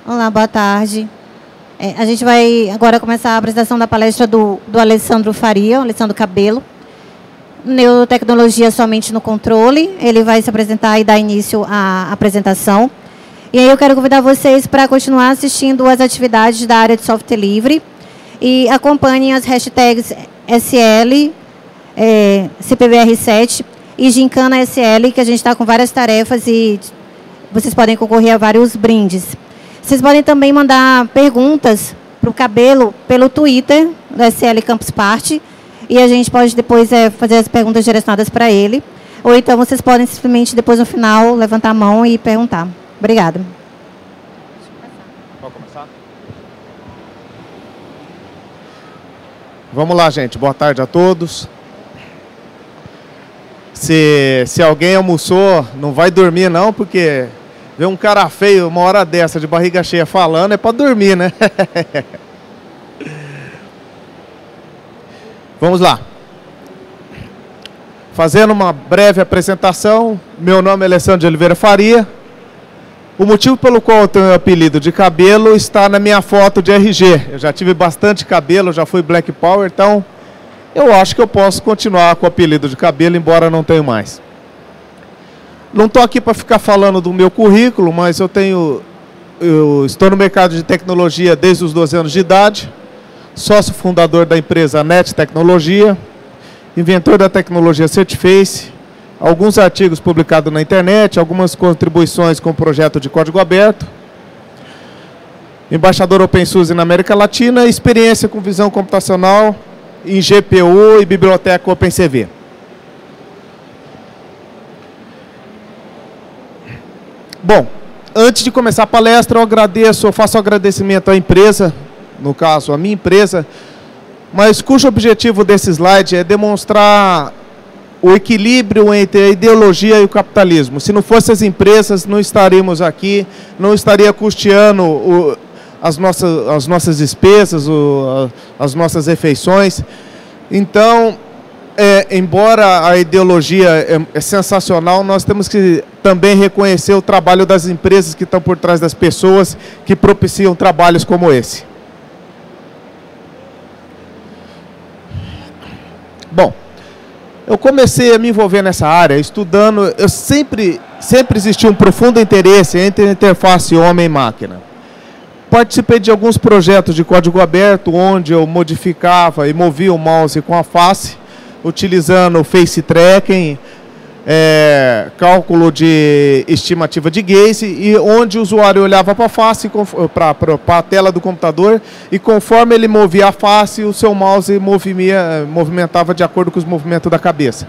Olá, boa tarde. A gente vai agora começar a apresentação da palestra do Alessandro Faria, Alessandro Cabelo. Neurotecnologia somente no controle. Ele vai se apresentar e dar início à apresentação. E aí eu quero convidar vocês para continuar assistindo as atividades da área de software livre e acompanhem as hashtags SL, CPBR7 e Gincana SL, que a gente está com várias tarefas e vocês podem concorrer a vários brindes. Vocês podem também mandar perguntas para o Cabelo pelo Twitter do SL Campus Party e a gente pode depois fazer as perguntas direcionadas para ele. Ou então vocês podem simplesmente depois no final levantar a mão e perguntar. Obrigada. Pode começar? Vamos lá, gente. Boa tarde a todos. Se alguém almoçou, não vai dormir não, porque ver um cara feio uma hora dessa, de barriga cheia, falando, é para dormir, né? Vamos lá. Fazendo uma breve apresentação, meu nome é Alessandro de Oliveira Faria. O motivo pelo qual eu tenho o apelido de Cabelo está na minha foto de RG. Eu já tive bastante cabelo, já fui Black Power, então eu acho que eu posso continuar com o apelido de Cabelo, embora não tenha mais. Não estou aqui para ficar falando do meu currículo, mas eu estou no mercado de tecnologia desde os 12 anos de idade, sócio fundador da empresa NET Tecnologia, inventor da tecnologia Certiface, alguns artigos publicados na internet, algumas contribuições com o projeto de código aberto, embaixador OpenSUSE na América Latina, experiência com visão computacional em GPU e biblioteca OpenCV. Bom, antes de começar a palestra, eu faço agradecimento à empresa, no caso, a minha empresa, mas cujo objetivo desse slide é demonstrar o equilíbrio entre a ideologia e o capitalismo. Se não fossem as empresas, não estaríamos aqui, não estaria custeando as nossas despesas, as nossas refeições. Então, embora a ideologia é sensacional, nós temos que também reconhecer o trabalho das empresas que estão por trás das pessoas que propiciam trabalhos como esse. Bom, eu comecei a me envolver nessa área estudando, sempre existiu um profundo interesse entre a interface homem e máquina. Participei de alguns projetos de código aberto, onde eu modificava e movia o mouse com a face, utilizando face tracking, cálculo de estimativa de gaze, e onde o usuário olhava para a face, para a tela do computador, e conforme ele movia a face, o seu mouse movimentava de acordo com os movimentos da cabeça.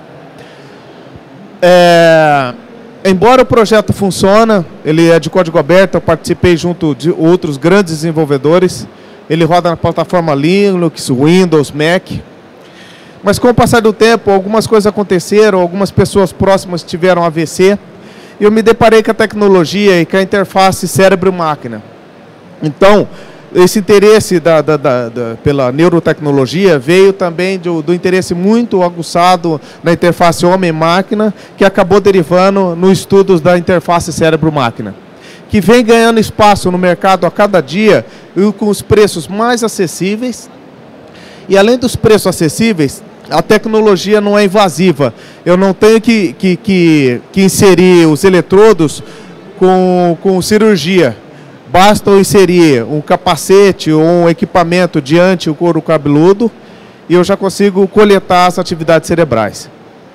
Embora o projeto funcione, ele é de código aberto, eu participei junto de outros grandes desenvolvedores, ele roda na plataforma Linux, Windows, Mac. Mas com o passar do tempo, algumas coisas aconteceram, algumas pessoas próximas tiveram AVC, e eu me deparei com a tecnologia e com a interface cérebro-máquina. Então, esse interesse pela neurotecnologia veio também do interesse muito aguçado na interface homem-máquina, que acabou derivando no estudo da interface cérebro-máquina, que vem ganhando espaço no mercado a cada dia, e com os preços mais acessíveis. E além dos preços acessíveis, a tecnologia não é invasiva. Eu não tenho que inserir os eletrodos com cirurgia. Basta eu inserir um capacete ou um equipamento diante do couro cabeludo e eu já consigo coletar as atividades cerebrais.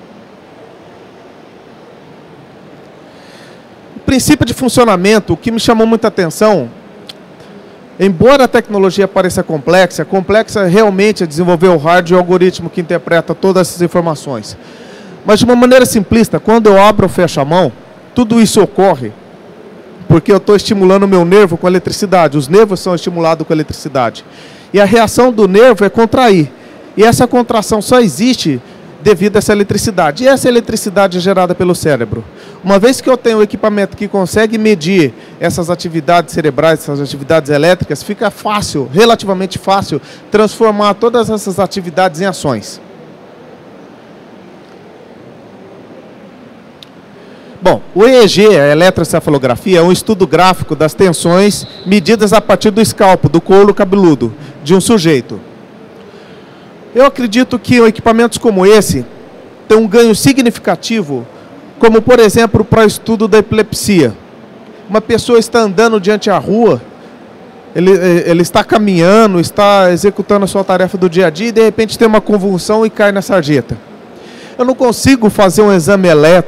O princípio de funcionamento, o que me chamou muita atenção, embora a tecnologia pareça complexa realmente é desenvolver o hardware e o algoritmo que interpreta todas essas informações. Mas de uma maneira simplista, quando eu abro ou fecho a mão, tudo isso ocorre porque eu estou estimulando o meu nervo com eletricidade. Os nervos são estimulados com eletricidade. E a reação do nervo é contrair. E essa contração só existe devido a essa eletricidade. E essa eletricidade é gerada pelo cérebro. Uma vez que eu tenho um equipamento que consegue medir essas atividades cerebrais, essas atividades elétricas, fica fácil, relativamente fácil, transformar todas essas atividades em ações. Bom, O EEG, a eletroencefalografia, é um estudo gráfico das tensões medidas a partir do escalpo, do couro cabeludo, de um sujeito. Eu acredito que equipamentos como esse têm um ganho significativo, como, por exemplo, para o estudo da epilepsia. Uma pessoa está andando diante da rua, ele está caminhando, está executando a sua tarefa do dia a dia e, de repente, tem uma convulsão e cai na sarjeta. Eu não consigo fazer um exame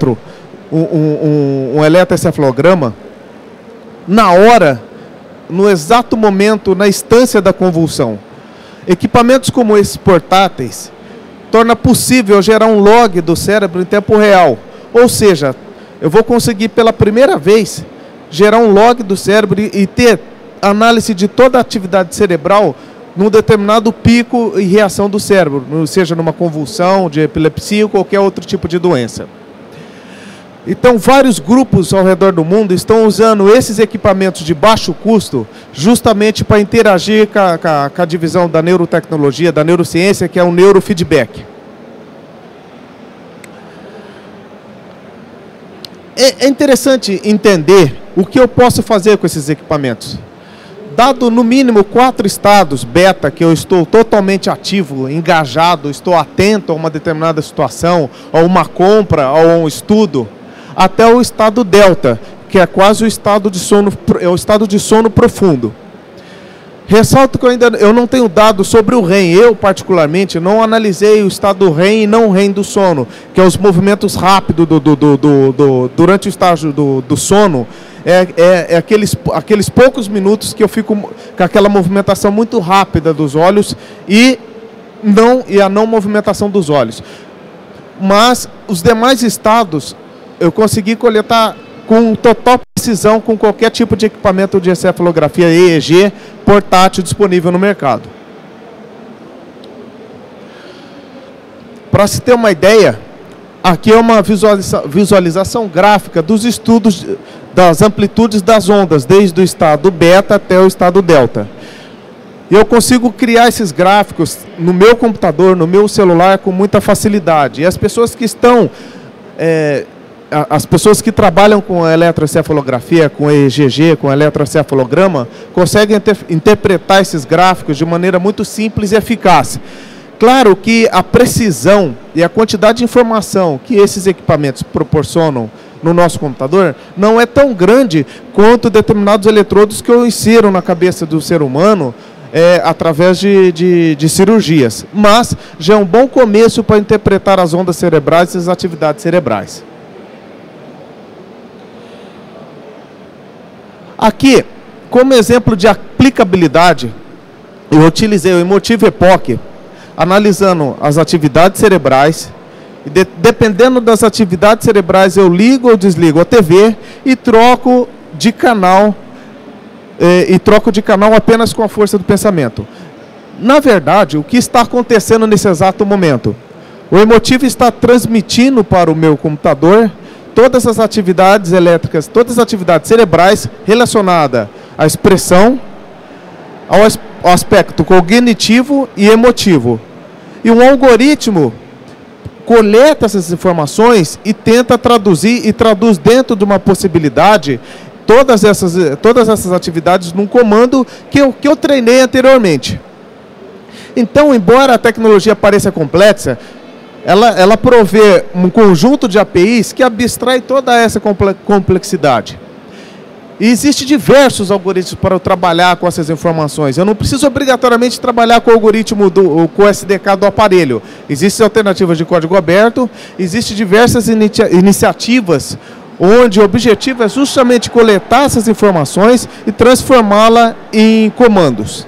um eletroencefalograma na hora, no exato momento, na instância da convulsão. Equipamentos como esses portáteis torna possível gerar um log do cérebro em tempo real. Ou seja, eu vou conseguir pela primeira vez gerar um log do cérebro e ter análise de toda a atividade cerebral num determinado pico e reação do cérebro, seja numa convulsão, de epilepsia ou qualquer outro tipo de doença. Então, vários grupos ao redor do mundo estão usando esses equipamentos de baixo custo justamente para interagir com a divisão da neurotecnologia, da neurociência, que é o neurofeedback. É interessante entender o que eu posso fazer com esses equipamentos. Dado no mínimo 4 estados beta que eu estou totalmente ativo, engajado, estou atento a uma determinada situação, a uma compra, a um estudo, até o estado delta, que é quase o estado de sono, é o estado de sono profundo. Ressalto que eu não tenho dados sobre o REM. Eu, particularmente, não analisei o estado REM e não REM do sono, que é os movimentos rápidos durante o estágio do sono. Aqueles poucos minutos que eu fico com aquela movimentação muito rápida dos olhos e a não movimentação dos olhos. Mas os demais estados eu consegui coletar com total precisão com qualquer tipo de equipamento de encefalografia EEG portátil disponível no mercado. Para se ter uma ideia, aqui é uma visualização gráfica dos estudos das amplitudes das ondas, desde o estado beta até o estado delta. E eu consigo criar esses gráficos no meu computador, no meu celular, com muita facilidade. E as pessoas que estão... as pessoas que trabalham com eletroencefalografia, com EEG, com eletroencefalograma, conseguem interpretar esses gráficos de maneira muito simples e eficaz. Claro que a precisão e a quantidade de informação que esses equipamentos proporcionam no nosso computador não é tão grande quanto determinados eletrodos que eu insiro na cabeça do ser humano através de cirurgias. Mas já é um bom começo para interpretar as ondas cerebrais e as atividades cerebrais. Aqui, como exemplo de aplicabilidade, eu utilizei o Emotive Epoch, analisando as atividades cerebrais, e dependendo das atividades cerebrais, eu ligo ou desligo a TV e troco de canal, apenas com a força do pensamento. Na verdade, o que está acontecendo nesse exato momento? O Emotive está transmitindo para o meu computador todas as atividades elétricas, todas as atividades cerebrais relacionadas à expressão, ao aspecto cognitivo e emotivo. E um algoritmo coleta essas informações e tenta traduzir, e traduz dentro de uma possibilidade todas essas atividades num comando que eu treinei anteriormente. Então, embora a tecnologia pareça complexa, ela provê um conjunto de APIs que abstrai toda essa complexidade. E existem diversos algoritmos para eu trabalhar com essas informações. Eu não preciso obrigatoriamente trabalhar com o algoritmo com o SDK do aparelho. Existem alternativas de código aberto, existem diversas iniciativas onde o objetivo é justamente coletar essas informações e transformá-la em comandos.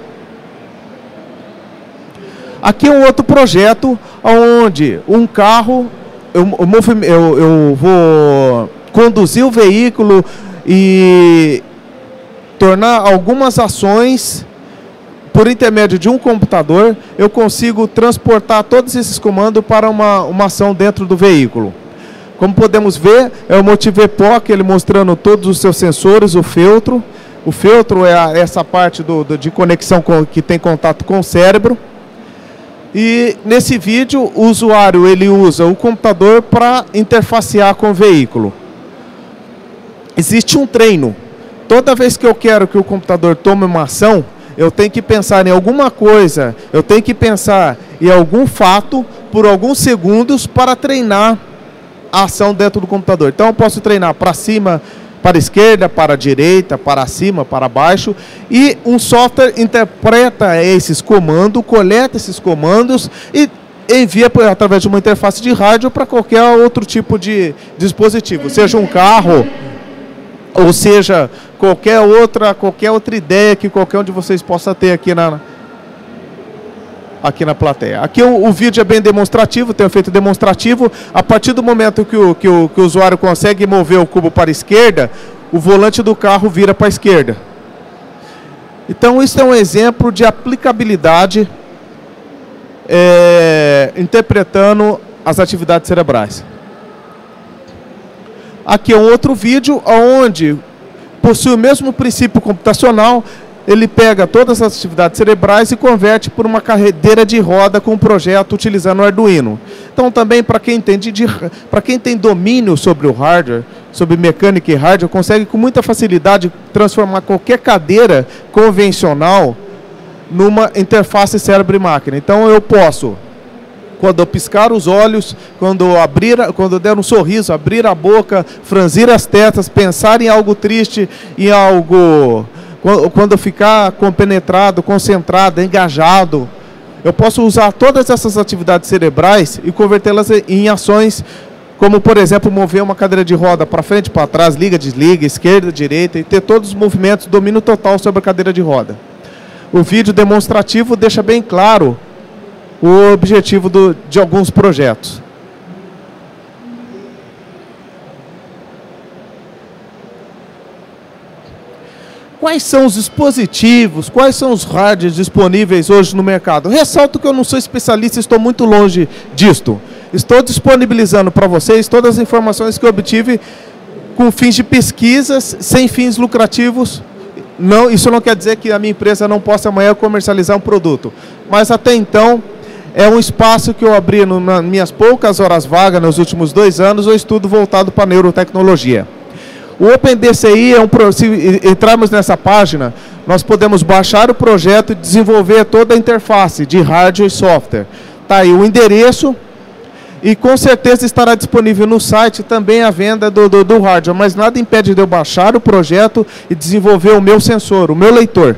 Aqui é um outro projeto onde um carro, eu vou conduzir o veículo e tornar algumas ações por intermédio de um computador. Eu consigo transportar todos esses comandos para uma ação dentro do veículo. Como podemos ver, é o Emotive Epoch, ele mostrando todos os seus sensores, o feltro. O feltro é essa parte de conexão que tem contato com o cérebro. E nesse vídeo, o usuário ele usa o computador para interfacear com o veículo. existe um treino. Toda vez que eu quero que o computador tome uma ação, eu tenho que pensar em alguma coisa, eu tenho que pensar em algum fato por alguns segundos para treinar a ação dentro do computador. Então eu posso treinar para cima, para a esquerda, para a direita, para cima, para baixo, e um software interpreta esses comandos, coleta esses comandos e envia através de uma interface de rádio para qualquer outro tipo de dispositivo, seja um carro, ou seja, qualquer outra ideia que qualquer um de vocês possa ter aqui na plateia. Aqui o vídeo é bem demonstrativo, tem um efeito demonstrativo. A partir do momento que o usuário consegue mover o cubo para a esquerda, o volante do carro vira para a esquerda. Então isso é um exemplo de aplicabilidade interpretando as atividades cerebrais. Aqui é um outro vídeo onde possui o mesmo princípio computacional. Ele pega todas as atividades cerebrais e converte por uma cadeira de roda com um projeto utilizando o Arduino. Então também para quem tem domínio sobre o hardware, sobre mecânica e hardware, consegue com muita facilidade transformar qualquer cadeira convencional numa interface cérebro e máquina. Então eu posso, quando eu piscar os olhos, quando eu der um sorriso, abrir a boca, franzir as testas, pensar em algo triste, em algo... Quando eu ficar compenetrado, concentrado, engajado, eu posso usar todas essas atividades cerebrais e convertê-las em ações, como, por exemplo, mover uma cadeira de roda para frente, para trás, liga, desliga, esquerda, direita, e ter todos os movimentos, domínio total sobre a cadeira de roda. O vídeo demonstrativo deixa bem claro o objetivo de alguns projetos. Quais são os dispositivos, quais são os hardwares disponíveis hoje no mercado? Ressalto que eu não sou especialista, estou muito longe disto. Estou disponibilizando para vocês todas as informações que eu obtive com fins de pesquisas, sem fins lucrativos. Não, isso não quer dizer que a minha empresa não possa amanhã comercializar um produto. Mas até então, é um espaço que eu abri nas minhas poucas horas vagas nos últimos 2 anos, o estudo voltado para a neurotecnologia. O OpenBCI se entrarmos nessa página, nós podemos baixar o projeto e desenvolver toda a interface de hardware e software. Está aí o endereço e com certeza estará disponível no site também a venda do hardware, mas nada impede de eu baixar o projeto e desenvolver o meu sensor, o meu leitor.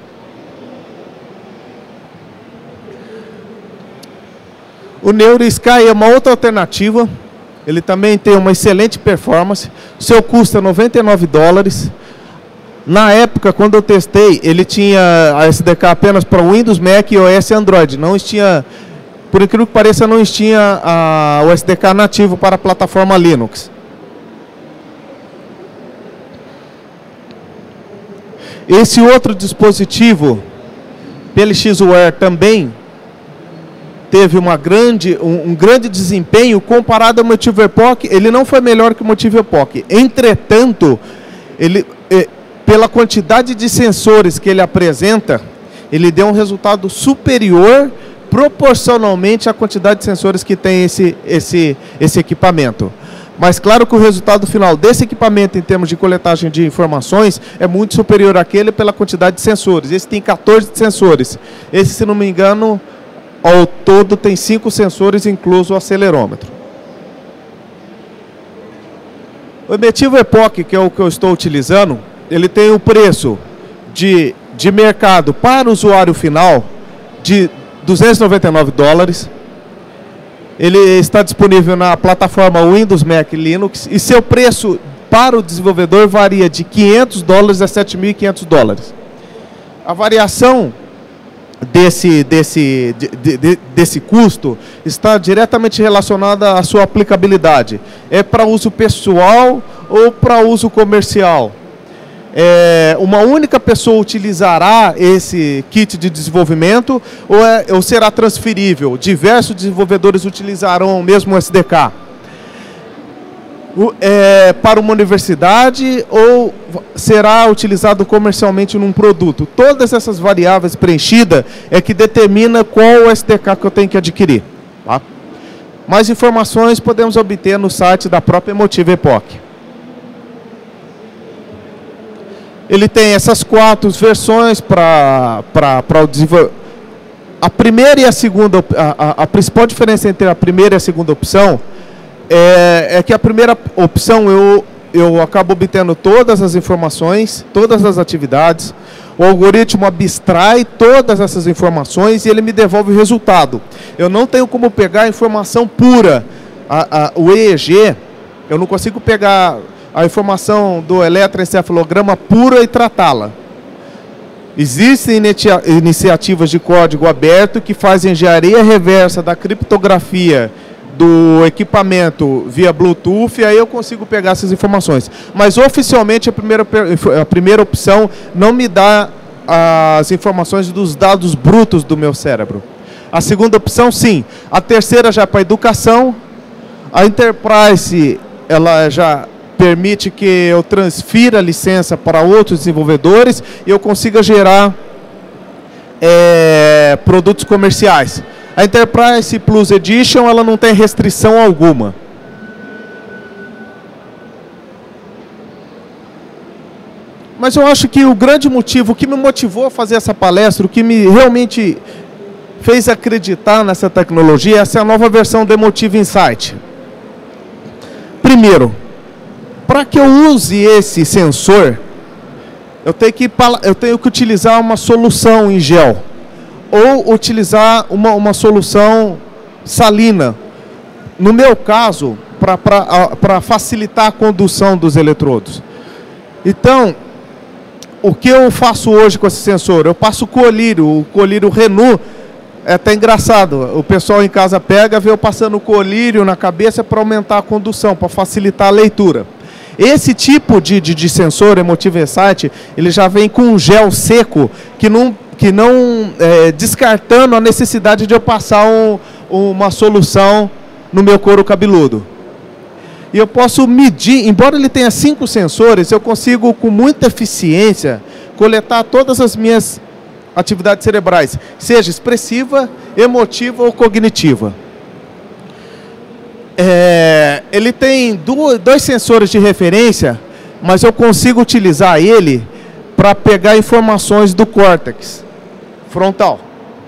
O NeuroSky é uma outra alternativa. Ele também tem uma excelente performance. O seu custo é $99. Na época, quando eu testei, ele tinha a SDK apenas para Windows, Mac e OS Android. Não tinha, por incrível que pareça, não tinha o SDK nativo para a plataforma Linux. Esse outro dispositivo, PLXware, também teve um grande desempenho comparado ao Motive Epoch. Ele não foi melhor que o Motive Epoch. Entretanto, pela quantidade de sensores que ele apresenta, ele deu um resultado superior proporcionalmente à quantidade de sensores que tem esse equipamento. Mas claro que o resultado final desse equipamento em termos de coletagem de informações é muito superior àquele pela quantidade de sensores. Esse tem 14 sensores. Esse, se não me engano, ao todo tem 5 sensores, incluso o acelerômetro. O Motive Epoch, que é o que eu estou utilizando, ele tem o preço de mercado para o usuário final de $299. Ele está disponível na plataforma Windows, Mac e Linux, e seu preço para o desenvolvedor varia de $500 a $7.500. A variação desse custo está diretamente relacionada à sua aplicabilidade. É para uso pessoal ou para uso comercial? Uma única pessoa utilizará esse kit de desenvolvimento ou será transferível? Diversos desenvolvedores utilizarão o mesmo SDK? Para uma universidade ou será utilizado comercialmente num produto? Todas essas variáveis preenchidas é que determina qual o SDK que eu tenho que adquirir. Tá? Mais informações podemos obter no site da própria Motive Epoch. Ele tem essas 4 versões para o desenvolvimento. A primeira e a segunda, a principal diferença entre a primeira e a segunda opção é que a primeira opção eu acabo obtendo todas as informações, todas as atividades, o algoritmo abstrai todas essas informações e ele me devolve o resultado. Eu não tenho como pegar a informação pura. O EEG, eu não consigo pegar a informação do eletroencefalograma pura e tratá-la. Existem iniciativas de código aberto que fazem engenharia reversa da criptografia do equipamento via Bluetooth, e aí eu consigo pegar essas informações. Mas oficialmente a primeira opção não me dá as informações dos dados brutos do meu cérebro. A segunda opção, sim. A terceira já é para educação. A Enterprise, ela já permite que eu transfira a licença para outros desenvolvedores e eu consiga gerar produtos comerciais. A Enterprise Plus Edition, ela não tem restrição alguma. Mas eu acho que o grande motivo, o que me motivou a fazer essa palestra, o que me realmente fez acreditar nessa tecnologia, essa é a nova versão do Emotive Insight. Primeiro, para que eu use esse sensor, eu tenho que utilizar uma solução em gel ou utilizar uma solução salina. No meu caso, para facilitar a condução dos eletrodos. Então, o que eu faço hoje com esse sensor? Eu passo o colírio Renault. É até engraçado, o pessoal em casa pega, vê eu passando o colírio na cabeça para aumentar a condução, para facilitar a leitura. Esse tipo de sensor, Emotive Insight, ele já vem com um gel seco, que não descartando a necessidade de eu passar uma solução no meu couro cabeludo. E eu posso medir, embora ele tenha 5 sensores, eu consigo com muita eficiência coletar todas as minhas atividades cerebrais, seja expressiva, emotiva ou cognitiva. Ele tem 2 sensores de referência, mas eu consigo utilizar ele para pegar informações do córtex frontal.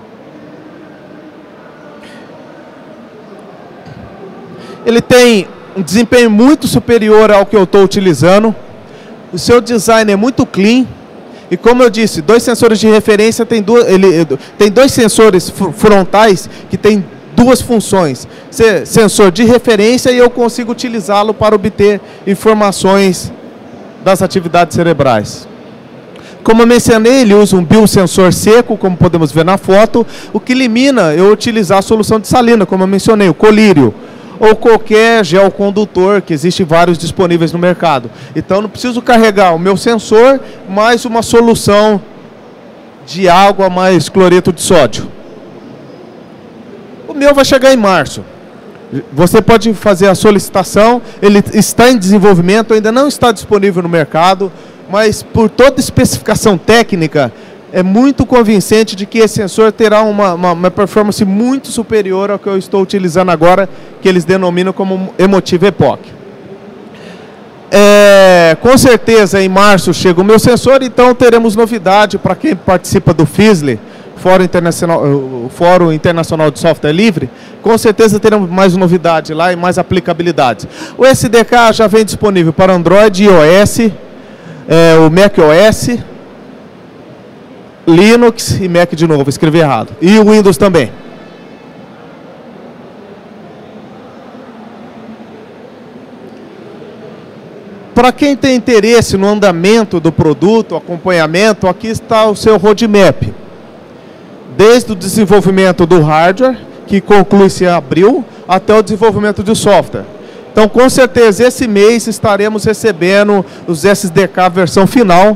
Ele tem um desempenho muito superior ao que eu estou utilizando. O seu design é muito clean. E como eu disse, 2 sensores de referência, tem 2 sensores frontais que tem 2 funções. Sensor de referência, e eu consigo utilizá-lo para obter informações das atividades cerebrais. Como eu mencionei, ele usa um biosensor seco, como podemos ver na foto, o que elimina eu utilizar a solução de salina, como eu mencionei, o colírio, ou qualquer gel condutor, que existe vários disponíveis no mercado. Então, eu não preciso carregar o meu sensor mais uma solução de água mais cloreto de sódio. O meu vai chegar em março. Você pode fazer a solicitação, ele está em desenvolvimento, ainda não está disponível no mercado, mas por toda especificação técnica, é muito convincente de que esse sensor terá uma performance muito superior ao que eu estou utilizando agora, que eles denominam como Emotive Epoch. Com certeza, em março chega o meu sensor, então teremos novidade para quem participa do FISLI, Fórum Internacional de Software Livre. Com certeza teremos mais novidade lá e mais aplicabilidades. O SDK já vem disponível para Android e iOS, o macOS, Linux e Mac de novo, escrevi errado. E o Windows também. Para quem tem interesse no andamento do produto, acompanhamento, aqui está o seu roadmap. Desde o desenvolvimento do hardware, que conclui-se em abril, até o desenvolvimento do software. Então, com certeza, esse mês estaremos recebendo os SDK versão final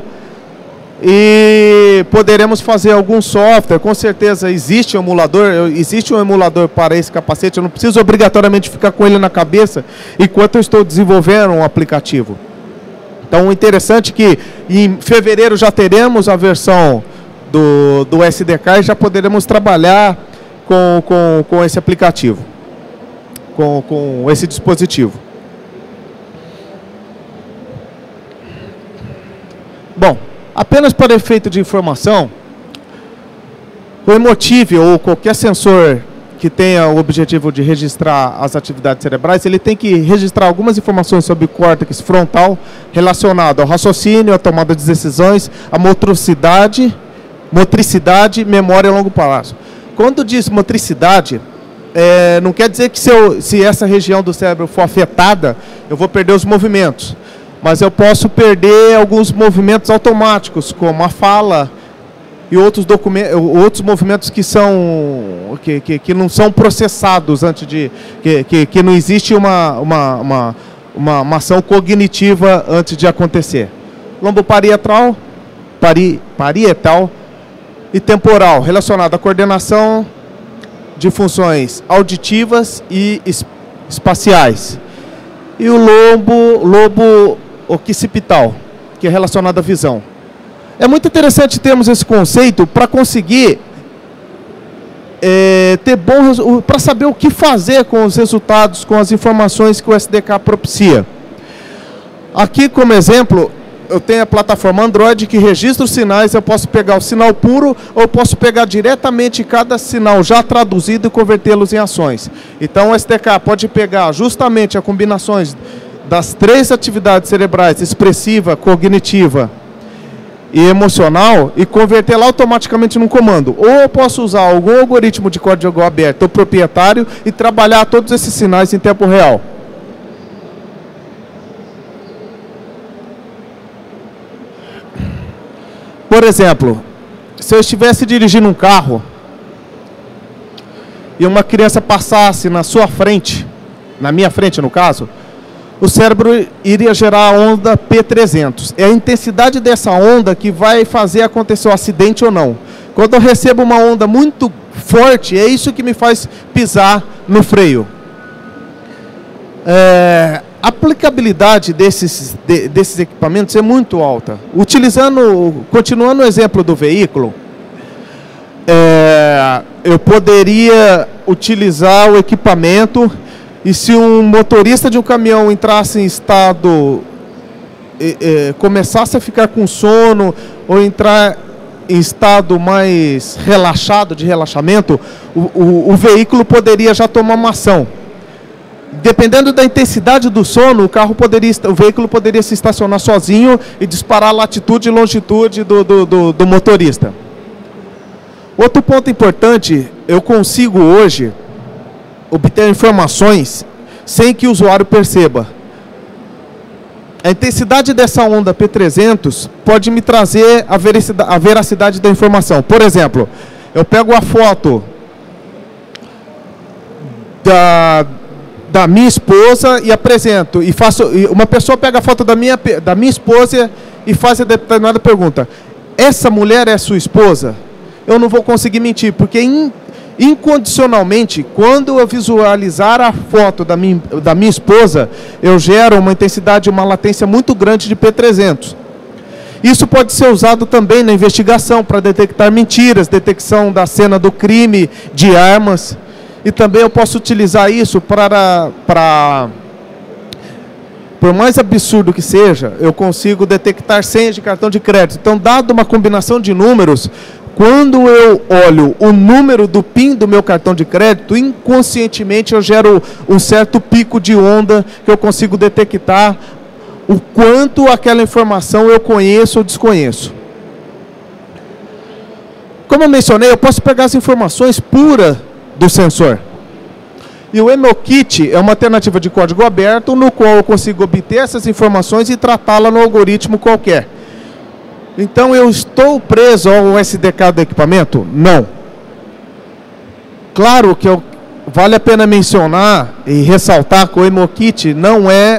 e poderemos fazer algum software. Com certeza existe um emulador para esse capacete. Eu não preciso obrigatoriamente ficar com ele na cabeça enquanto eu estou desenvolvendo um aplicativo. Então, o interessante é que em fevereiro já teremos a versão do SDK e já poderemos trabalhar com esse aplicativo, com esse dispositivo. Bom, Apenas para efeito de informação, o Emotive ou qualquer sensor que tenha o objetivo de registrar as atividades cerebrais, ele tem que registrar algumas informações sobre o córtex frontal relacionado ao raciocínio, à tomada de decisões, à motricidade, memória a longo prazo. Quando diz motricidade, não quer dizer que se essa região do cérebro for afetada, eu vou perder os movimentos. Mas eu posso perder alguns movimentos automáticos, como a fala e outros movimentos que não são processados antes de... que não existe uma ação cognitiva antes de acontecer. Lomboparietal e temporal, relacionado à coordenação de funções auditivas e espaciais. E o lobo occipital, que é relacionado à visão. É muito interessante termos esse conceito para conseguir para saber o que fazer com os resultados, com as informações que o SDK propicia. Aqui, como exemplo, eu tenho a plataforma Android que registra os sinais. Eu posso pegar o sinal puro ou eu posso pegar diretamente cada sinal já traduzido e convertê-los em ações. Então o SDK pode pegar justamente as combinações das 3 atividades cerebrais, expressiva, cognitiva e emocional, e convertê-la automaticamente num comando. Ou eu posso usar algum algoritmo de código aberto ou proprietário e trabalhar todos esses sinais em tempo real. Por exemplo, se eu estivesse dirigindo um carro e uma criança passasse na sua frente, na minha frente no caso, o cérebro iria gerar a onda P300. É a intensidade dessa onda que vai fazer acontecer o acidente ou não. Quando eu recebo uma onda muito forte, é isso que me faz pisar no freio. A aplicabilidade desses equipamentos é muito alta. Continuando o exemplo do veículo, eu poderia utilizar o equipamento e se um motorista de um caminhão entrasse em estado, começasse a ficar com sono ou entrar em estado mais relaxado, de relaxamento, o veículo poderia já tomar uma ação. Dependendo da intensidade do sono, o veículo poderia se estacionar sozinho e disparar a latitude e longitude do motorista. Outro ponto importante, eu consigo hoje obter informações sem que o usuário perceba. A intensidade dessa onda P300 pode me trazer a veracidade da informação. Por exemplo, eu pego a foto da minha esposa e apresento, uma pessoa pega a foto da minha esposa e faz a determinada pergunta: essa mulher é sua esposa? Eu não vou conseguir mentir, porque incondicionalmente, quando eu visualizar a foto da minha esposa, eu gero uma intensidade, uma latência muito grande de P300. Isso pode ser usado também na investigação para detectar mentiras, detecção da cena do crime, de armas. E também eu posso utilizar isso por mais absurdo que seja, eu consigo detectar senhas de cartão de crédito. Então, dado uma combinação de números, quando eu olho o número do PIN do meu cartão de crédito, inconscientemente eu gero um certo pico de onda que eu consigo detectar o quanto aquela informação eu conheço ou desconheço. Como eu mencionei, eu posso pegar as informações puras do sensor. E o MLKit é uma alternativa de código aberto no qual eu consigo obter essas informações e tratá-la no algoritmo qualquer. Então, eu estou preso ao SDK do equipamento? Não. Claro que vale a pena mencionar e ressaltar que o MLKit não é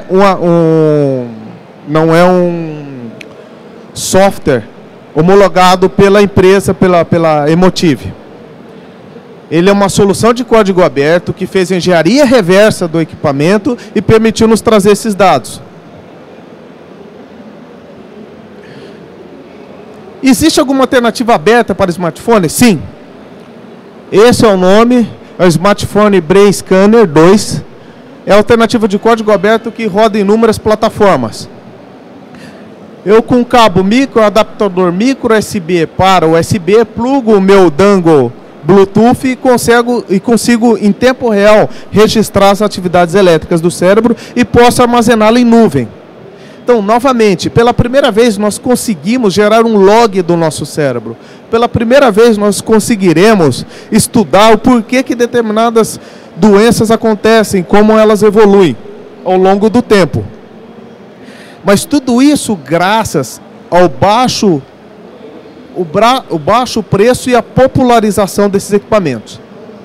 um software homologado pela empresa, pela Emotive. Ele é uma solução de código aberto que fez a engenharia reversa do equipamento e permitiu nos trazer esses dados. Existe alguma alternativa aberta para smartphone? Sim. Esse é o nome, é o Smartphone Brain Scanner 2. É a alternativa de código aberto que roda em inúmeras plataformas. Eu com cabo micro, adaptador micro USB para USB, plugo o meu dongle Bluetooth e consigo em tempo real registrar as atividades elétricas do cérebro e posso armazená-la em nuvem. Então, novamente, pela primeira vez nós conseguimos gerar um log do nosso cérebro. Pela primeira vez nós conseguiremos estudar o porquê que determinadas doenças acontecem, como elas evoluem ao longo do tempo. Mas tudo isso graças ao baixo preço e a popularização desses equipamentos.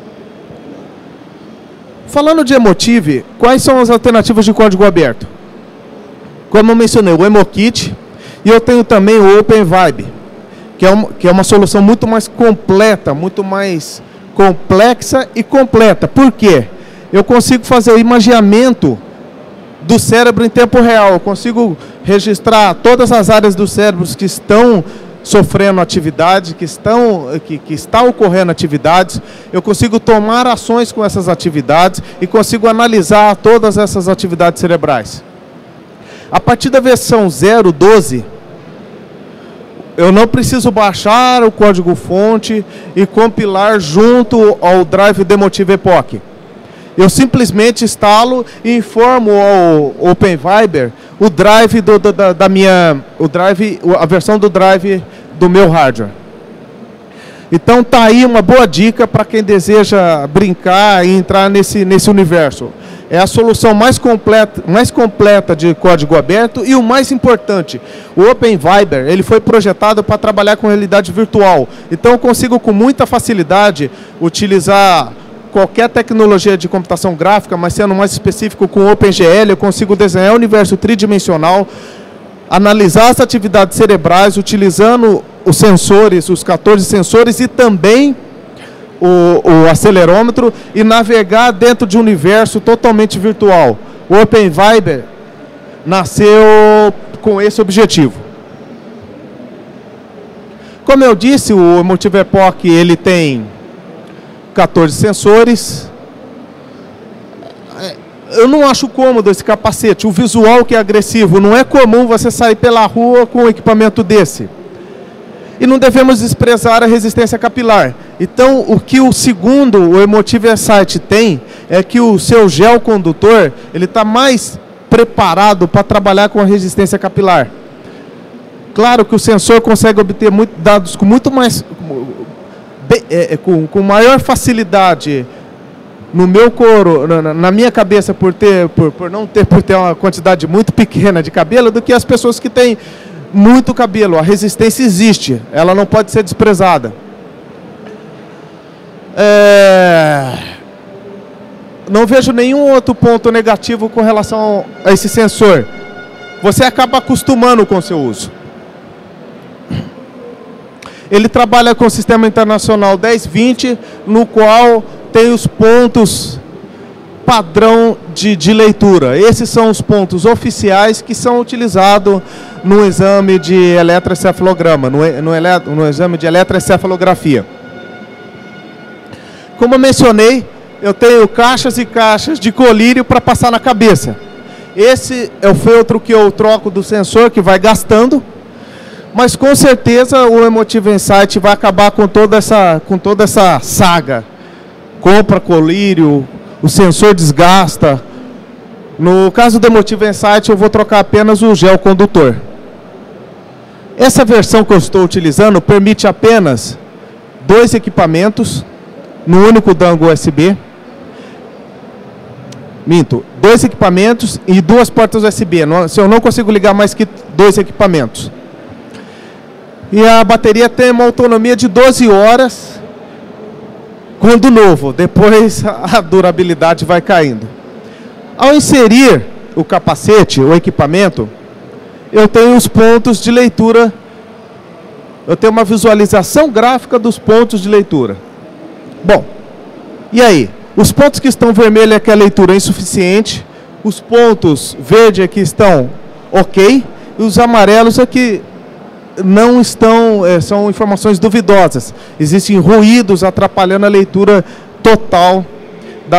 Falando de Emotive, quais são as alternativas de código aberto? Como eu mencionei, o EmoKit, e eu tenho também o OpenVibe, que é uma solução muito mais completa, muito mais complexa e completa. Por quê? Eu consigo fazer o imageamento do cérebro em tempo real, eu consigo registrar todas as áreas do cérebro que estão sofrendo atividade, que está ocorrendo atividades, eu consigo tomar ações com essas atividades e consigo analisar todas essas atividades cerebrais. A partir da versão 0.12, eu não preciso baixar o código-fonte e compilar junto ao drive do Emotive Epoch. Eu simplesmente instalo e informo ao OpenViber o drive a versão do drive do meu hardware. Então tá aí uma boa dica para quem deseja brincar e entrar nesse universo. É a solução mais completa de código aberto e o mais importante, o OpenViber, ele foi projetado para trabalhar com realidade virtual. Então eu consigo com muita facilidade utilizar qualquer tecnologia de computação gráfica, mas sendo mais específico com o OpenGL, eu consigo desenhar o universo tridimensional, analisar as atividades cerebrais utilizando os sensores, os 14 sensores e também o acelerômetro e navegar dentro de um universo totalmente virtual. O OpenViber nasceu com esse objetivo. Como eu disse, o Emotive Epoch ele tem 14 sensores. Eu não acho cômodo esse capacete, o visual que é agressivo. Não é comum você sair pela rua com um equipamento desse. E não devemos desprezar a resistência capilar. Então, o que o Emotive Insight tem é que o seu gel condutor ele está mais preparado para trabalhar com a resistência capilar. Claro que o sensor consegue obter dados com muito mais, com maior facilidade no meu couro, na minha cabeça por ter uma quantidade muito pequena de cabelo do que as pessoas que têm muito cabelo. A resistência existe, ela não pode ser desprezada. Não vejo nenhum outro ponto negativo com relação a esse sensor. Você acaba acostumando com o seu uso. Ele trabalha com o Sistema Internacional 1020, no qual tem os pontos padrão de leitura. Esses são os pontos oficiais que são utilizados no exame de eletroencefalograma, no exame de eletroencefalografia. Como eu mencionei, eu tenho caixas e caixas de colírio para passar na cabeça. Esse é o feltro que eu troco do sensor, que vai gastando, mas com certeza o Emotive Insight vai acabar com toda essa saga. Compra colírio, o sensor desgasta. No caso do Emotive Insight, eu vou trocar apenas o gel condutor. Essa versão que eu estou utilizando permite apenas 2 equipamentos no único dongle USB. Minto, 2 equipamentos e 2 portas USB. Eu não consigo ligar mais que 2 equipamentos. E a bateria tem uma autonomia de 12 horas quando novo. Depois a durabilidade vai caindo. Ao inserir o capacete, o equipamento, eu tenho os pontos de leitura. Eu tenho uma visualização gráfica dos pontos de leitura. Bom, e aí? Os pontos que estão vermelhos é que a leitura é insuficiente. Os pontos verdes aqui estão ok. E os amarelos aqui não estão, são informações duvidosas. Existem ruídos atrapalhando a leitura total da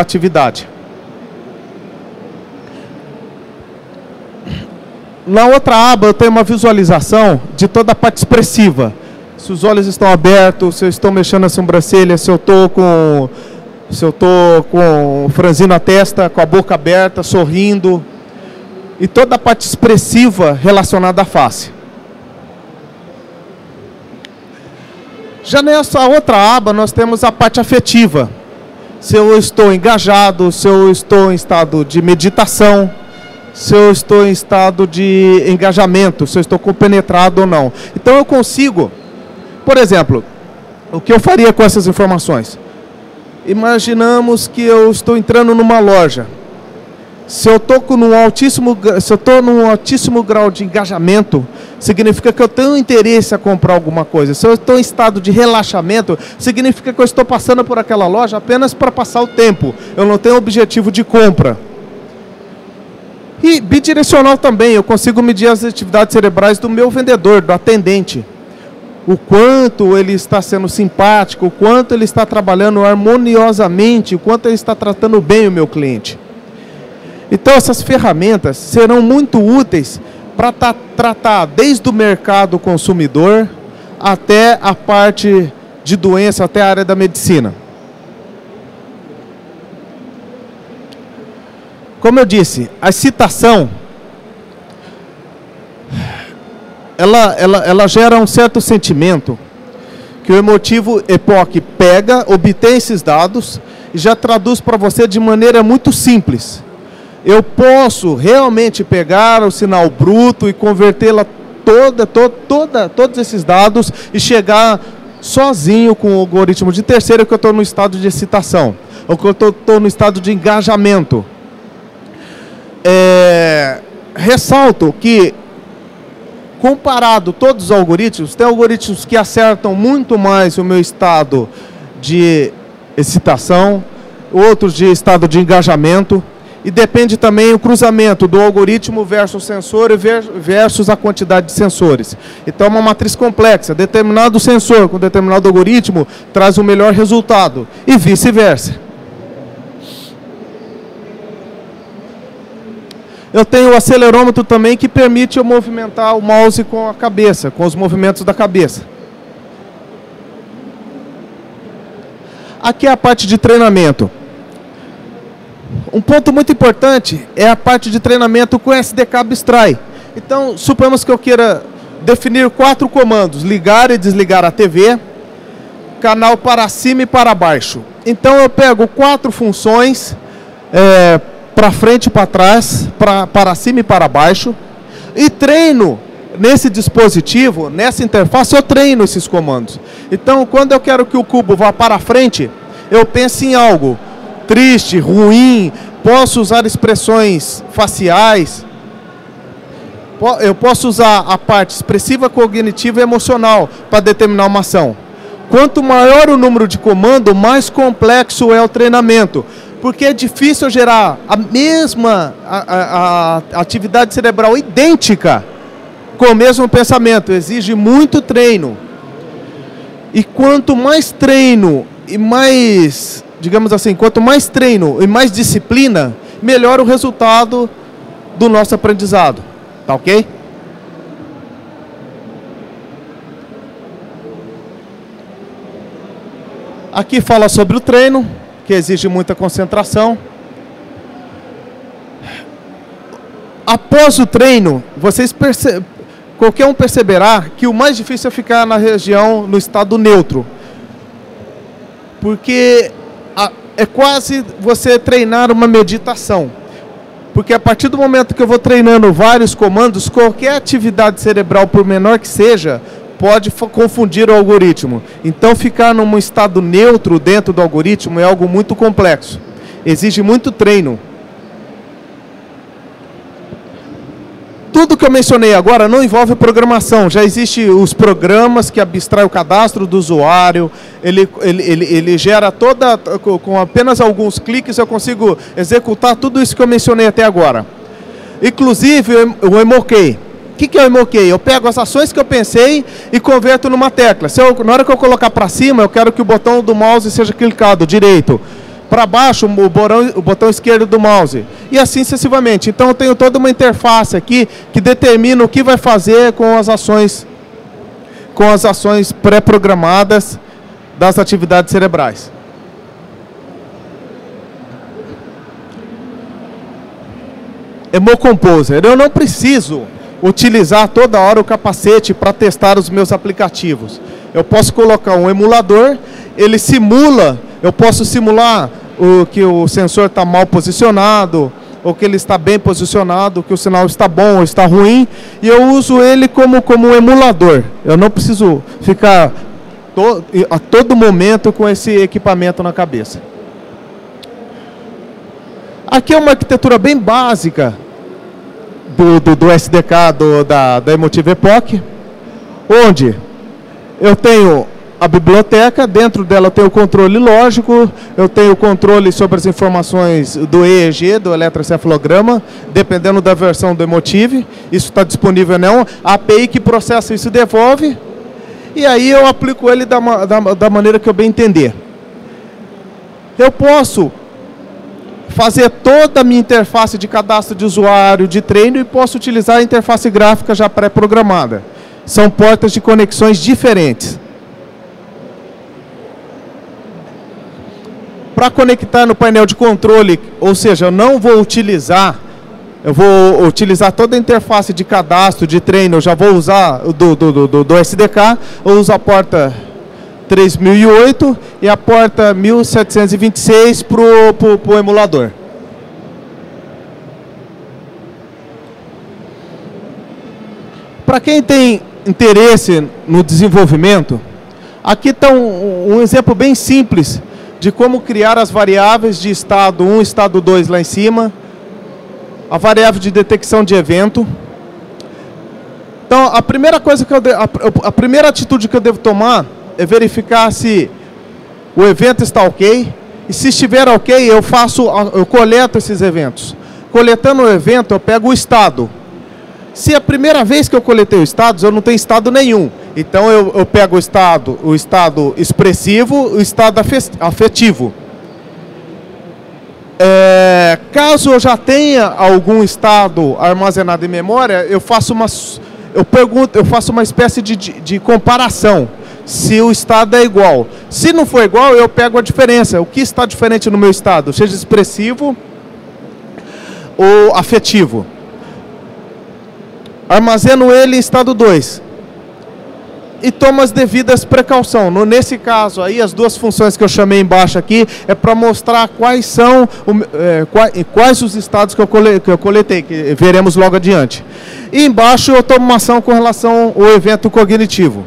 Na outra aba eu tenho uma visualização de toda a parte expressiva. Se os olhos estão abertos, se eu estou mexendo a sobrancelha, se eu estou franzindo a testa, com a boca aberta, sorrindo. E toda a parte expressiva relacionada à face. Já nessa outra aba nós temos a parte afetiva. Se eu estou engajado, se eu estou em estado de meditação, se eu estou em estado de engajamento, se eu estou compenetrado ou não. Então eu consigo, por exemplo, o que eu faria com essas informações? Imaginamos que eu estou entrando numa loja. Se eu estou num altíssimo grau de engajamento, significa que eu tenho interesse a comprar alguma coisa. Se eu estou em estado de relaxamento, significa que eu estou passando por aquela loja apenas para passar o tempo. Eu não tenho objetivo de compra. E bidirecional também, eu consigo medir as atividades cerebrais do meu vendedor, do atendente. O quanto ele está sendo simpático, o quanto ele está trabalhando harmoniosamente, o quanto ele está tratando bem o meu cliente. Então essas ferramentas serão muito úteis para tratar desde o mercado consumidor até a parte de doença, até a área da medicina. Como eu disse, a excitação, ela gera um certo sentimento que o emotivo EPOC pega, obtém esses dados e já traduz para você de maneira muito simples. Eu posso realmente pegar o sinal bruto e convertê-la todos esses dados e chegar sozinho com o algoritmo de terceiro que eu estou no estado de excitação, ou que eu estou no estado de engajamento. Ressalto que, comparado todos os algoritmos, tem algoritmos que acertam muito mais o meu estado de excitação, outros de estado de engajamento, e depende também o cruzamento do algoritmo versus o sensor versus a quantidade de sensores. Então é uma matriz complexa, determinado sensor com determinado algoritmo traz o melhor resultado, e vice-versa. Eu tenho o acelerômetro também, que permite eu movimentar o mouse com a cabeça, com os movimentos da cabeça. Aqui é a parte de treinamento. Um ponto muito importante é a parte de treinamento com SDK Abstrai. Então, suponhamos que eu queira definir 4 comandos: ligar e desligar a TV, canal para cima e para baixo. Então eu pego 4 funções, para frente e para trás, para cima e para baixo, e treino nesse dispositivo, nessa interface, eu treino esses comandos. Então, quando eu quero que o cubo vá para frente, eu penso em algo triste, ruim, posso usar expressões faciais, eu posso usar a parte expressiva, cognitiva e emocional para determinar uma ação. Quanto maior o número de comando, mais complexo é o treinamento, porque é difícil gerar a mesma atividade cerebral idêntica com o mesmo pensamento, exige muito treino. E quanto mais treino e mais, digamos assim, quanto mais treino e mais disciplina, melhor o resultado do nosso aprendizado. Tá ok? Aqui fala sobre o treino, que exige muita concentração. Após o treino, qualquer um perceberá que o mais difícil é ficar na região, no estado neutro. Porque é quase você treinar uma meditação. Porque a partir do momento que eu vou treinando vários comandos, qualquer atividade cerebral, por menor que seja, pode confundir o algoritmo. Então, ficar num estado neutro dentro do algoritmo é algo muito complexo. Exige muito treino. Tudo que eu mencionei agora não envolve programação. Já existem os programas que abstraem o cadastro do usuário. Ele gera com apenas alguns cliques eu consigo executar tudo isso que eu mencionei até agora. Inclusive o EMOKEY. O que é o EMOKEY? Eu pego as ações que eu pensei e converto numa tecla. Na hora que eu colocar para cima, eu quero que o botão do mouse seja clicado direito. para baixo o botão esquerdo do mouse. E assim sucessivamente. Então eu tenho toda uma interface aqui que determina o que vai fazer com as ações pré-programadas das atividades cerebrais. Emocomposer. Eu não preciso utilizar toda hora o capacete para testar os meus aplicativos. Eu posso colocar um emulador, ele simula, eu posso simular que o sensor está mal posicionado, ou que ele está bem posicionado, que o sinal está bom ou está ruim, e eu uso ele como um emulador. Eu não preciso ficar a todo momento com esse equipamento na cabeça. Aqui é uma arquitetura bem básica do SDK da Emotive Epoch, onde eu tenho a biblioteca, dentro dela eu tenho o controle lógico, eu tenho o controle sobre as informações do EEG, do eletroencefalograma, dependendo da versão do Emotive, isso está disponível ou não, a API que processa isso devolve, e aí eu aplico ele da maneira que eu bem entender. Eu posso fazer toda a minha interface de cadastro de usuário, de treino, e posso utilizar a interface gráfica já pré-programada. São portas de conexões diferentes. Para conectar no painel de controle, ou seja, eu vou utilizar toda a interface de cadastro, de treino, eu já vou usar do SDK, eu uso a porta 3008 e a porta 1726 para o emulador. Para quem tem interesse no desenvolvimento, aqui está um exemplo bem simples de como criar as variáveis de estado 1 e estado 2 lá em cima, a variável de detecção de evento. Então, a primeira atitude que eu devo tomar é verificar se o evento está ok, e se estiver ok, eu coleto esses eventos. Coletando o evento, eu pego o estado. Se é a primeira vez que eu coletei os estados, eu não tenho estado nenhum. Então eu pego o estado expressivo, o estado afetivo. Caso eu já tenha algum estado armazenado em memória, eu faço uma espécie de comparação, se o estado é igual. Se não for igual, eu pego a diferença. O que está diferente no meu estado, seja expressivo ou afetivo. Armazeno ele em estado 2 e tomo as devidas precauções. Nesse caso aí, as duas funções que eu chamei embaixo aqui é para mostrar quais são quais os estados que eu coletei, que veremos logo adiante. E embaixo eu tomo uma ação com relação ao evento cognitivo.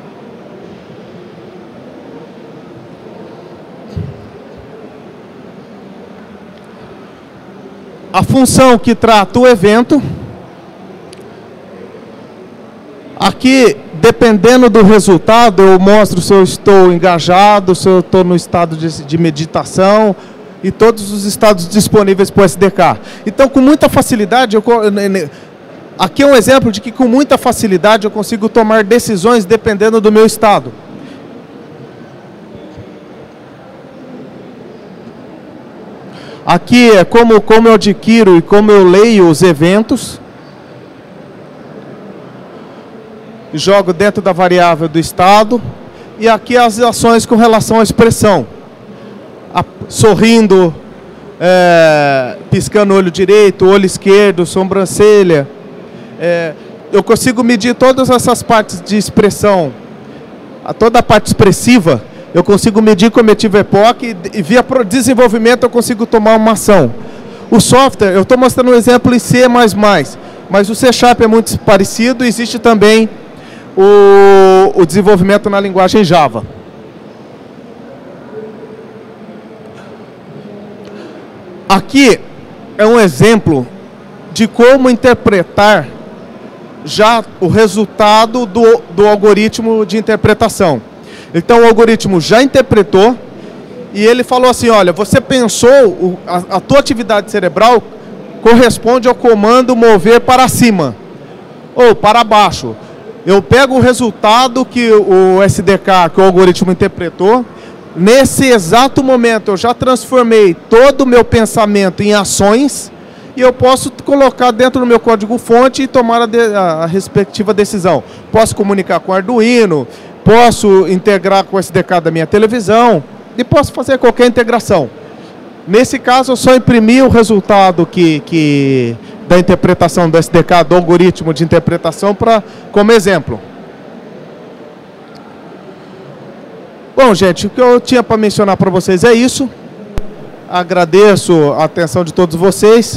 A função que trata o evento, aqui, dependendo do resultado, eu mostro se eu estou engajado, se eu estou no estado de meditação e todos os estados disponíveis para o SDK. Então, com muita facilidade, aqui é um exemplo de que com muita facilidade eu consigo tomar decisões dependendo do meu estado. Aqui é como eu adquiro e como eu leio os eventos. Jogo dentro da variável do estado. E aqui as ações com relação à expressão. Sorrindo, piscando o olho direito, olho esquerdo, sobrancelha. Eu consigo medir todas essas partes de expressão. Toda a parte expressiva, eu consigo medir com a Emotive Epoch e via desenvolvimento eu consigo tomar uma ação. O software, eu estou mostrando um exemplo em C++, mas o C# é muito parecido, existe também o desenvolvimento na linguagem Java. Aqui é um exemplo de como interpretar já o resultado do algoritmo de interpretação. Então o algoritmo já interpretou e ele falou assim, olha, você pensou, a tua atividade cerebral corresponde ao comando mover para cima ou para baixo. Eu pego o resultado que o SDK, que o algoritmo interpretou, Nesse exato momento, eu já transformei todo o meu pensamento em ações e eu posso colocar dentro do meu código-fonte e tomar a respectiva decisão. Posso comunicar com o Arduino, posso integrar com o SDK da minha televisão e posso fazer qualquer integração. Nesse caso, eu só imprimi o resultado da interpretação do SDK, do algoritmo de interpretação, como exemplo. Bom, gente, o que eu tinha para mencionar para vocês é isso. Agradeço a atenção de todos vocês.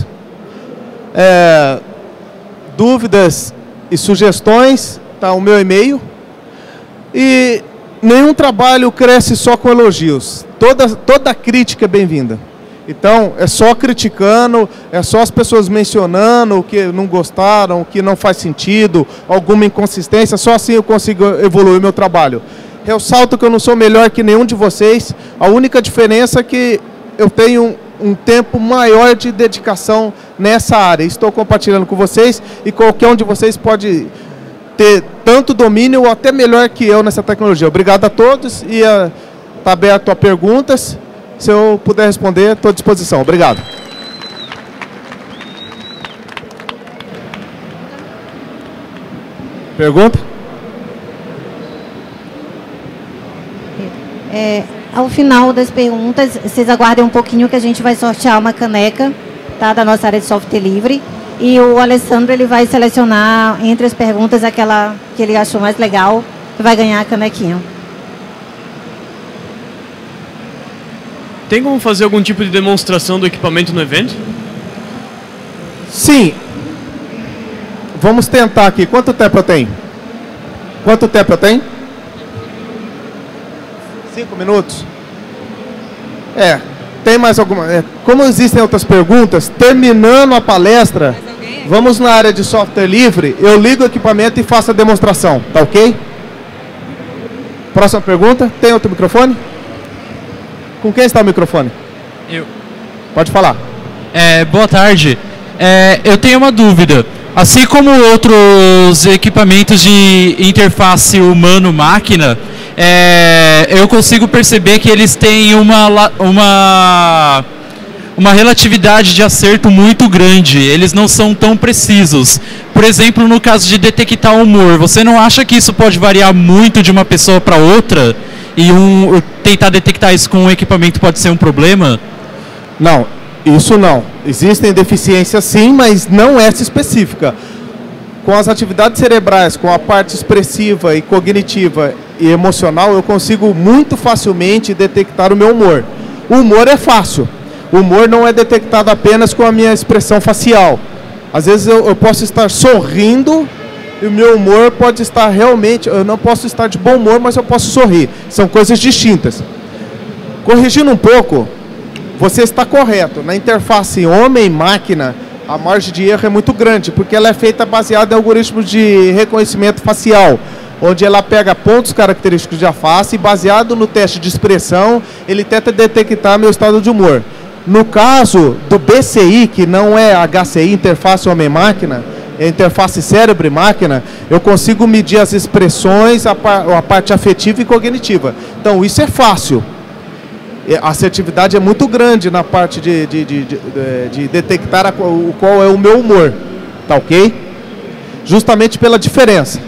Dúvidas e sugestões, tá o meu e-mail. E nenhum trabalho cresce só com elogios. Toda crítica é bem-vinda. Então, é só criticando, é só as pessoas mencionando o que não gostaram, o que não faz sentido, alguma inconsistência, só assim eu consigo evoluir meu trabalho. Ressalto que eu não sou melhor que nenhum de vocês, a única diferença é que eu tenho um tempo maior de dedicação nessa área. Estou compartilhando com vocês e qualquer um de vocês pode ter tanto domínio ou até melhor que eu nessa tecnologia. Obrigado a todos e está aberto a perguntas. Se eu puder responder, estou à disposição. Obrigado. Pergunta? Ao final das perguntas, vocês aguardem um pouquinho que a gente vai sortear uma caneca, tá, da nossa área de software livre. E o Alessandro ele vai selecionar entre as perguntas aquela que ele achou mais legal e vai ganhar a canequinha. Tem como fazer algum tipo de demonstração do equipamento no evento? Sim. Vamos tentar aqui. Quanto tempo eu tenho? 5 minutos? Tem mais alguma? Como existem outras perguntas, terminando a palestra, vamos na área de software livre, eu ligo o equipamento e faço a demonstração, tá ok? Próxima pergunta, tem outro microfone? Com quem está o microfone? Eu. Pode falar. Boa tarde. Eu tenho uma dúvida. Assim como outros equipamentos de interface humano-máquina, eu consigo perceber que eles têm uma relatividade de acerto muito grande. Eles não são tão precisos. Por exemplo, no caso de detectar humor, você não acha que isso pode variar muito de uma pessoa para outra? E tentar detectar isso com um equipamento pode ser um problema? Não, isso não. Existem deficiências sim, mas não essa específica. Com as atividades cerebrais, com a parte expressiva e cognitiva e emocional, eu consigo muito facilmente detectar o meu humor. O humor é fácil. O humor não é detectado apenas com a minha expressão facial. Às vezes eu posso estar sorrindo e o meu humor pode estar realmente... Eu não posso estar de bom humor, mas eu posso sorrir. São coisas distintas. Corrigindo um pouco, você está correto. Na interface homem-máquina, a margem de erro é muito grande, porque ela é feita baseada em algoritmos de reconhecimento facial, onde ela pega pontos característicos da face e, baseado no teste de expressão, ele tenta detectar meu estado de humor. No caso do BCI, que não é HCI, interface homem-máquina, é interface cérebro e máquina, eu consigo medir as expressões, a parte afetiva e cognitiva. Então, isso é fácil. A assertividade é muito grande na parte de detectar qual é o meu humor. Tá ok? Justamente pela diferença.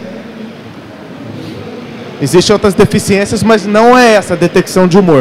Existem outras deficiências, mas não é essa a detecção de humor.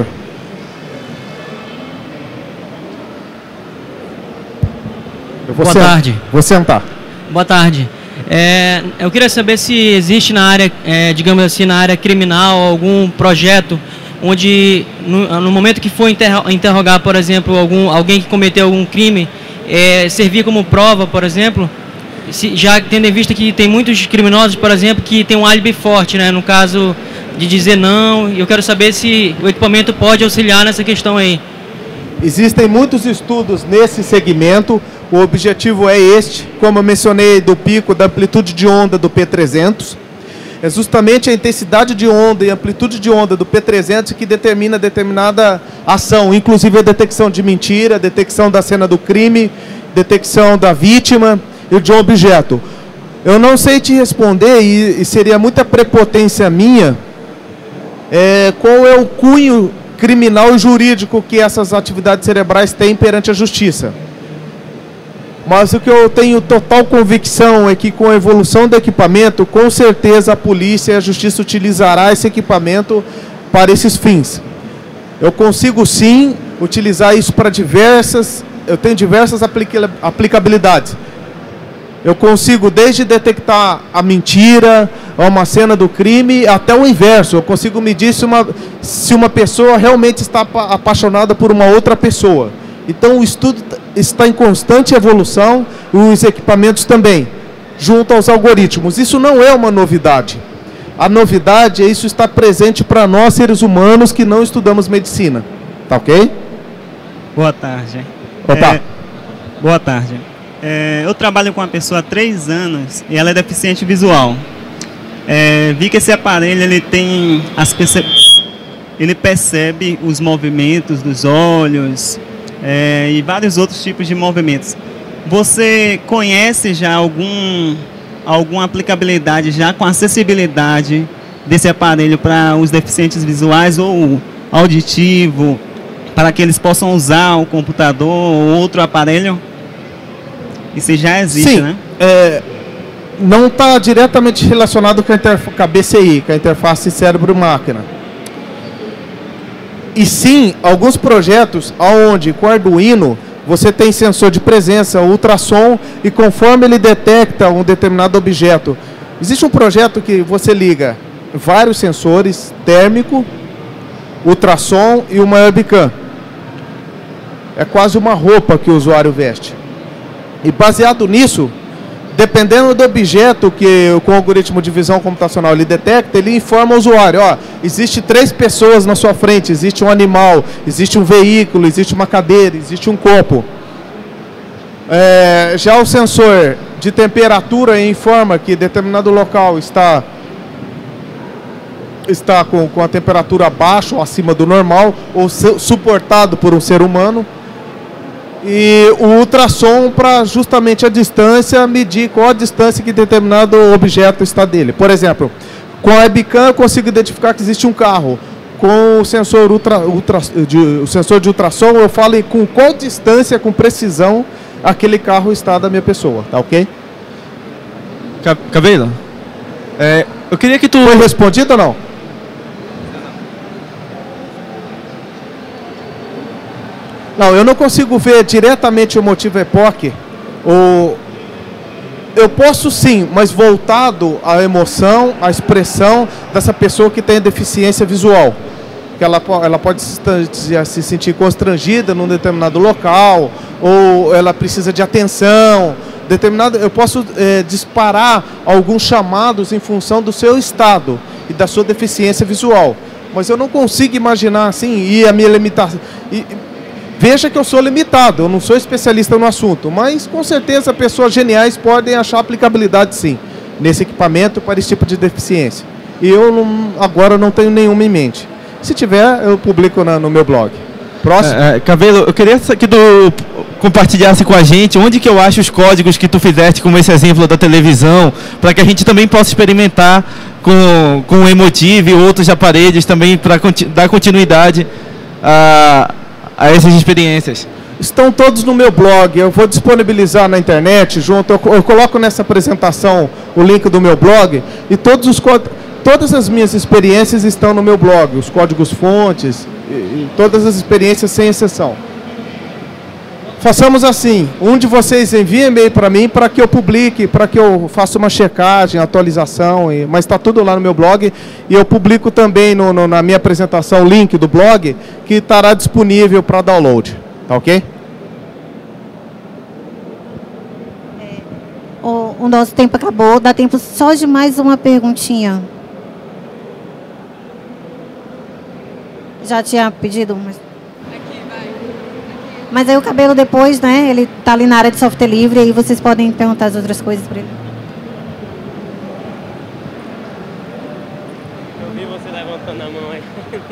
Boa tarde. Vou sentar. Boa tarde. Eu queria saber se existe na área, digamos assim, na área criminal, algum projeto onde, no momento que for interrogar, por exemplo, alguém que cometeu algum crime, servir como prova, por exemplo, já tendo em vista que tem muitos criminosos, por exemplo, que tem um álibi forte, né, no caso de dizer não, e eu quero saber se o equipamento pode auxiliar nessa questão aí. Existem muitos estudos nesse segmento. O objetivo é este, como eu mencionei, do pico da amplitude de onda do P300. É justamente a intensidade de onda e amplitude de onda do P300 que determina determinada ação, inclusive a detecção de mentira, a detecção da cena do crime, detecção da vítima e de um objeto. Eu não sei te responder, e seria muita prepotência minha, qual é o cunho criminal e jurídico que essas atividades cerebrais têm perante a justiça. Mas o que eu tenho total convicção é que com a evolução do equipamento, com certeza a polícia e a justiça utilizará esse equipamento para esses fins. Eu consigo sim utilizar isso para eu tenho diversas aplicabilidades. Eu consigo desde detectar a mentira, uma cena do crime, até o inverso. Eu consigo medir se uma pessoa realmente está apaixonada por uma outra pessoa. Então o estudo está em constante evolução, os equipamentos também, junto aos algoritmos. Isso não é uma novidade. A novidade é isso estar presente para nós, seres humanos, que não estudamos medicina. Tá ok? Boa tarde. Opa. Boa tarde. Eu trabalho com uma pessoa há 3 anos e ela é deficiente visual. Vi que esse aparelho ele percebe os movimentos dos olhos e vários outros tipos de movimentos. Você conhece já alguma aplicabilidade já com acessibilidade desse aparelho para os deficientes visuais ou auditivo, para que eles possam usar o computador ou outro aparelho? Isso já existe, sim, né? Não está diretamente relacionado com a BCI, com a interface cérebro-máquina. E sim, alguns projetos onde com Arduino você tem sensor de presença, ultrassom, e conforme ele detecta um determinado objeto, existe um projeto que você liga vários sensores, térmico, ultrassom e uma webcam. É quase uma roupa que o usuário veste. E baseado nisso, dependendo do objeto que com o algoritmo de visão computacional ele detecta, ele informa o usuário, ó, existe 3 pessoas na sua frente, existe um animal, existe um veículo, existe uma cadeira, existe um copo. Já o sensor de temperatura informa que determinado local está com a temperatura abaixo ou acima do normal, ou suportado por um ser humano. E o ultrassom para justamente a distância, medir qual a distância que determinado objeto está dele. Por exemplo, com a webcam eu consigo identificar que existe um carro. Com o sensor, o sensor de ultrassom eu falo com qual distância, com precisão, aquele carro está da minha pessoa. Tá ok? Cabelo, eu queria que tu... Foi respondido ou não? Não, eu não consigo ver diretamente o motivo EPOC. Eu posso sim, mas voltado à emoção, à expressão dessa pessoa que tem deficiência visual. Que ela pode se sentir constrangida num determinado local, ou ela precisa de atenção. Eu posso disparar alguns chamados em função do seu estado e da sua deficiência visual. Mas eu não consigo imaginar assim, e a minha limitação... Veja que eu sou limitado, eu não sou especialista no assunto, mas com certeza pessoas geniais podem achar aplicabilidade sim, nesse equipamento para esse tipo de deficiência. E eu agora não tenho nenhuma em mente. Se tiver, eu publico no meu blog. Próximo. Cabelo, eu queria que tu compartilhasse com a gente onde que eu acho os códigos que tu fizeste, como esse exemplo da televisão, para que a gente também possa experimentar com o Emotive e outros aparelhos também, para dar continuidade a essas experiências. Estão todos no meu blog, eu vou disponibilizar na internet, eu coloco nessa apresentação o link do meu blog, e todas as minhas experiências estão no meu blog, os códigos fontes, e todas as experiências sem exceção. Façamos assim, um de vocês envia e-mail para mim, para que eu publique, para que eu faça uma checagem, atualização, mas está tudo lá no meu blog, e eu publico também na minha apresentação o link do blog, que estará disponível para download, tá ok? O nosso tempo acabou, dá tempo só de mais uma perguntinha. Já tinha pedido, mas aí o Cabelo depois, né, ele tá ali na área de software livre, aí vocês podem perguntar as outras coisas para ele. Eu vi você levantando a mão aí.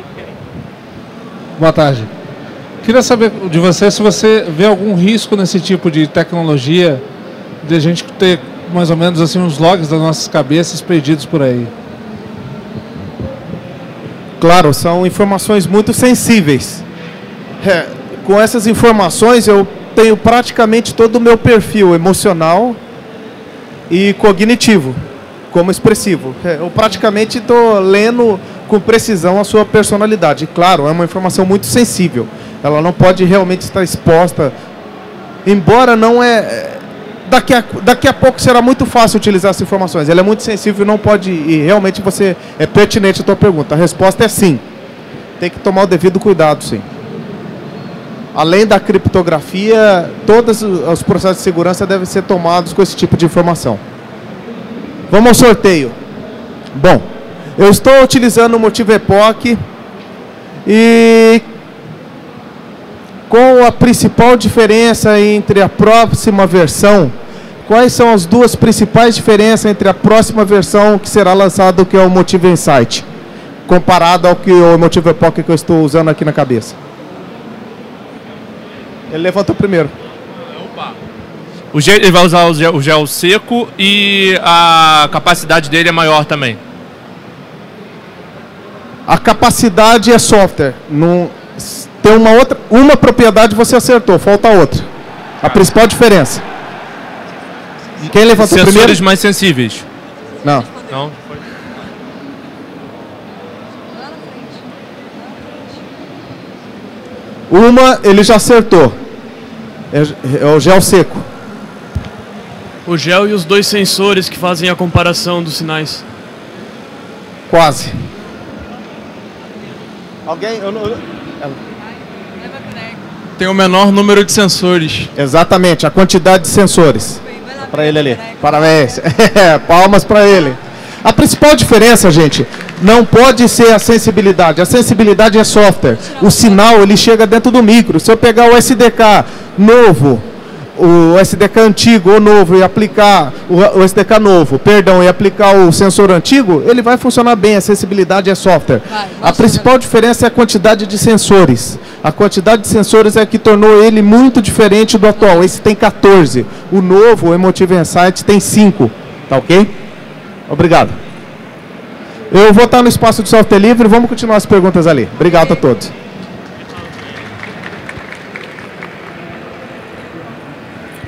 Boa tarde. Queria saber de você se você vê algum risco nesse tipo de tecnologia, de a gente ter mais ou menos assim uns logs das nossas cabeças perdidos por aí. Claro, são informações muito sensíveis. Com essas informações eu tenho praticamente todo o meu perfil emocional e cognitivo, como expressivo. Eu praticamente estou lendo com precisão a sua personalidade. Claro, é uma informação muito sensível. Ela não pode realmente estar exposta, embora não é... Daqui a pouco será muito fácil utilizar essas informações. Ela é muito sensível, não pode... E realmente você é pertinente a tua pergunta. A resposta é sim. Tem que tomar o devido cuidado, sim. Além da criptografia, todos os processos de segurança devem ser tomados com esse tipo de informação. Vamos ao sorteio. Bom, eu estou utilizando o Motivo Epoch e com a principal diferença entre a próxima versão, quais são as duas principais diferenças entre a próxima versão que será lançada, que é o Motivo Insight, comparado ao que o Motivo Epoch que eu estou usando aqui na cabeça? Ele levantou primeiro. Ele vai usar o gel seco e a capacidade dele é maior também. A capacidade é software. Não, tem uma propriedade você acertou, falta outra. A principal diferença. Quem levantou primeiro? Sensores mais sensíveis. Não. Não. Uma ele já acertou. É o gel seco. O gel e os dois sensores que fazem a comparação dos sinais. Quase. Alguém? Tem o menor número de sensores. Exatamente, a quantidade de sensores. Para ele ali. Parabéns. Palmas para ele. A principal diferença, gente, não pode ser a sensibilidade. A sensibilidade é software. O sinal, ele chega dentro do micro. Se eu pegar o SDK novo, o SDK antigo ou novo e aplicar o SDK novo, perdão, e aplicar o sensor antigo, ele vai funcionar bem. A sensibilidade é software. A principal diferença é a quantidade de sensores. A quantidade de sensores é que tornou ele muito diferente do atual. Esse tem 14. O novo, o Emotive Insight, tem 5. Tá ok? Obrigado. Eu vou estar no espaço de software livre. Vamos continuar as perguntas ali. Obrigado a todos.